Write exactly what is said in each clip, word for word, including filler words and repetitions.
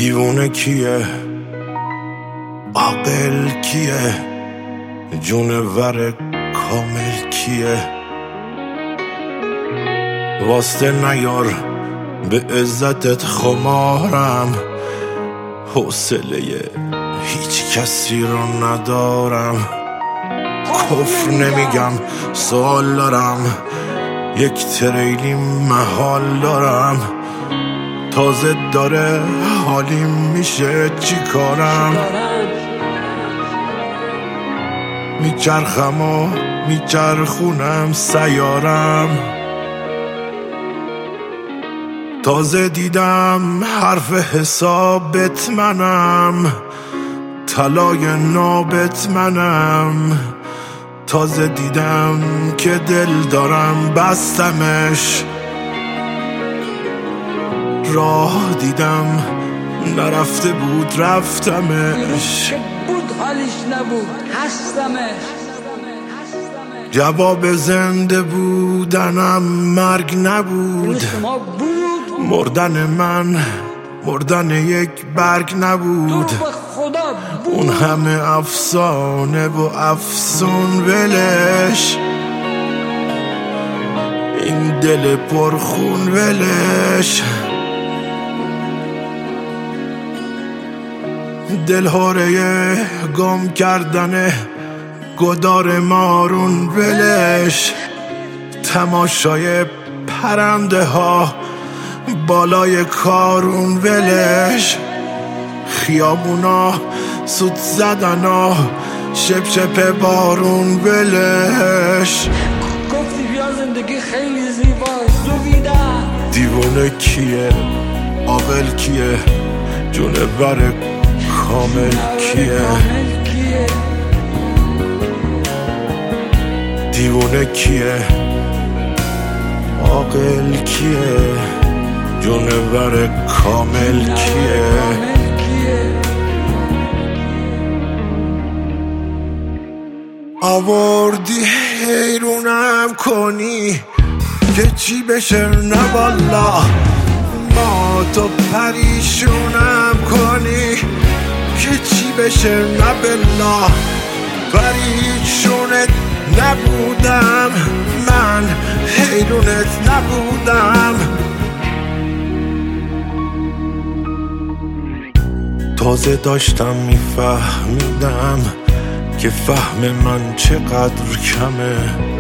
دیوونه کیه، عاقل کیه، جونور کامل کیه؟ واسطه نیار به عزتت خمارم، حوصله هیچ کسی رو ندارم. کفر نمیگم سوال دارم، یک تریلی محال دارم. تازه داره حالیم میشه چی کارم؟ میچرخم و میچرخونم سیارم. تازه دیدم حرف حسابت منم، طلای نابت منم. تازه دیدم که دل دارم بستمش، راه دیدم نرفته بود رفتمش. بود حالش نبود هستمش. جواب زنده بودنم مرگ نبود، مردن من مردن یک برگ نبود. اون همه افسانه و افسون ولش، این دل پرخون ولش. دل هاره گم کردنه گدار مارون ولش. تماشای پرنده ها بالای کارون ولش. خیابونا سوت زدنا شپ شپ بارون ولش. گفتی بیا زندگی خیلی زیباست دویدم. دیوونه کیه، عاقل کیه، جونور کامل کیه؟ دیوونه کیه، عاقل کیه، جونور کامل کیه؟ آوردی حیرونم کنی که چی بشه نه والا. ما تو پریشونم کنی که چی بشه نه بلا. پریشونت نبودم من، حیرونت نبودم. تازه داشتم میفهمیدم که فهم من چقدر کمه.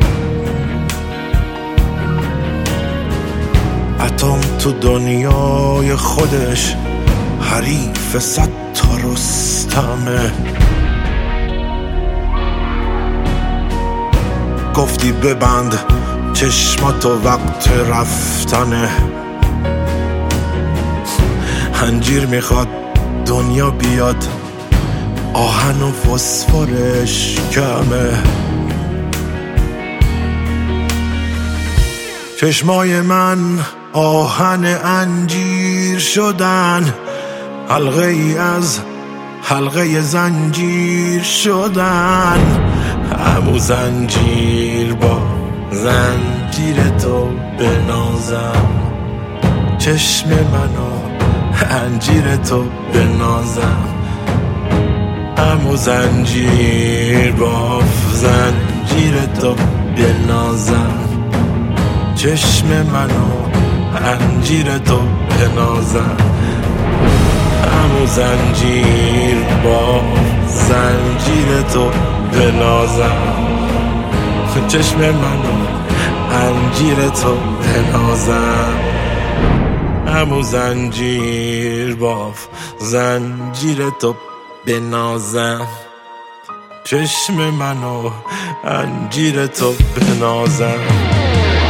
اتم تو دنیای خودش حریف صد تا رستمه. گفتی ببند چشماتو وقت رفتنه. انجیر میخواد دنیا بیاد، آهن و فسفرش کمه. چشمای من آهن انجیر شدن، حلقه ای از حلقه زنجیر شدن. همو زنجیر با زنجیر تو بنازم، چشم منو انجیر تو بنازم. همو زنجیر با زنجیر تو بنازم، چشم منو انجیر تو بنازم. همو زنجیر با زنجیر تو بنازم، چشم منو انجیر تو بنازم. همو زنجیر با زنجیر تو بنازم، چشم منو انجیر تو بنازم.